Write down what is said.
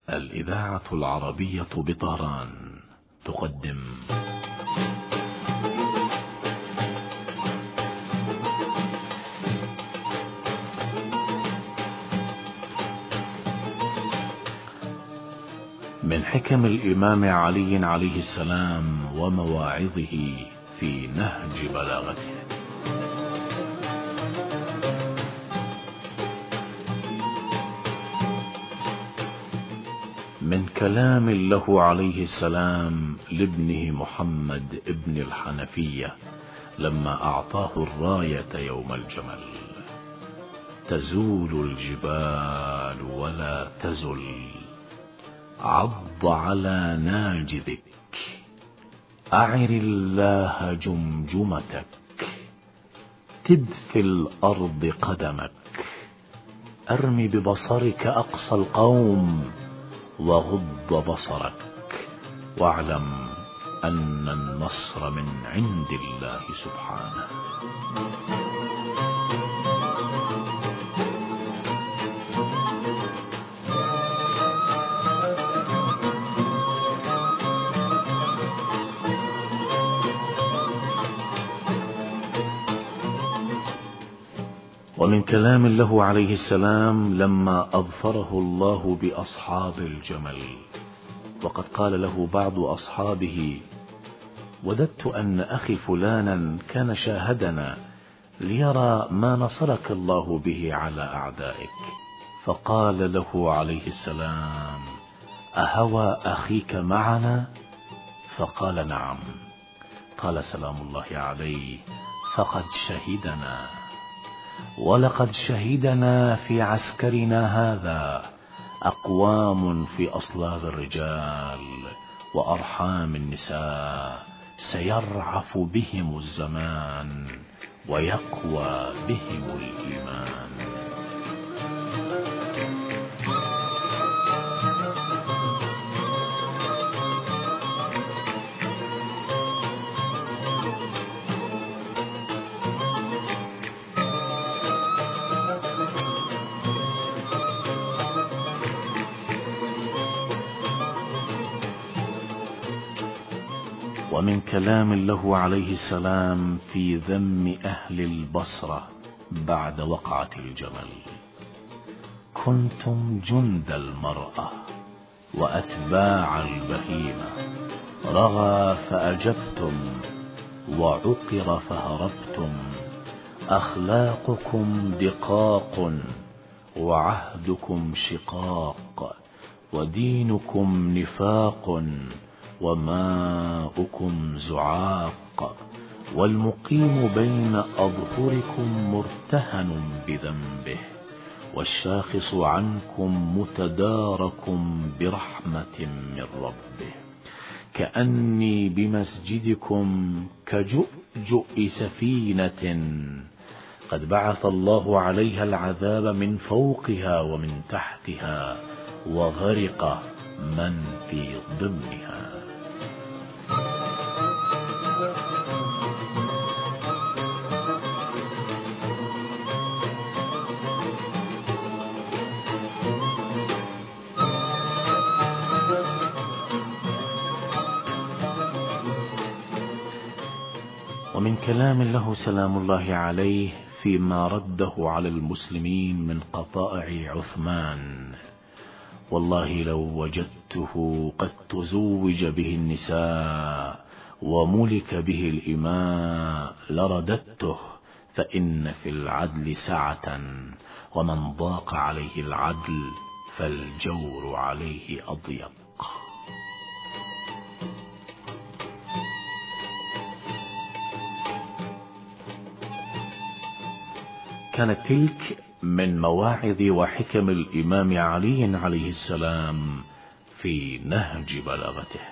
الإذاعة العربية بطهران تقدم من حكم الإمام علي عليه السلام ومواعظه في نهج بلاغته. من كلام له عليه السلام لابنه محمد ابن الحنفية لما أعطاه الراية يوم الجمل: تزول الجبال ولا تزل، عض على ناجذك، أعر الله جمجمتك، تد في الأرض قدمك، أرم ببصرك أقصى القوم، وغض بصرك، واعلم أن النصر من عند الله سبحانه. ومن كلام له عليه السلام لما أظفره الله بأصحاب الجمل، وقد قال له بعض أصحابه: وددت أن أخي فلانا كان شاهدنا ليرى ما نصرك الله به على أعدائك. فقال له عليه السلام: أهوى أخيك معنا؟ فقال: نعم. قال سلام الله عليه: فقد شهدنا، ولقد شهدنا في عسكرنا هذا أقوام في أصلاب الرجال وأرحام النساء، سيرعف بهم الزمان ويقوى بهم الإيمان. ومن كلام له عليه السلام في ذم أهل البصرة بعد وقعة الجمل: كنتم جند المرأة وأتباع البهيمة، رغى فأجبتم، وعقر فهربتم، أخلاقكم دقاق، وعهدكم شقاق، ودينكم نفاق، وماؤكم زعاق، والمقيم بين أظهركم مرتهن بذنبه، والشاخص عنكم متدارك برحمة من ربه، كأني بمسجدكم كجؤجؤ سفينة قد بعث الله عليها العذاب من فوقها ومن تحتها، وغرق من في ضمنها. ومن كلام له سلام الله عليه فيما رده على المسلمين من قطائع عثمان: والله لو وجدته قد تزوج به النساء وملك به الإماء لرددته، فإن في العدل سعة، ومن ضاق عليه العدل فالجور عليه أضيق. كانت تلك من مواعظ وحكم الإمام علي عليه السلام في نهج بلاغته.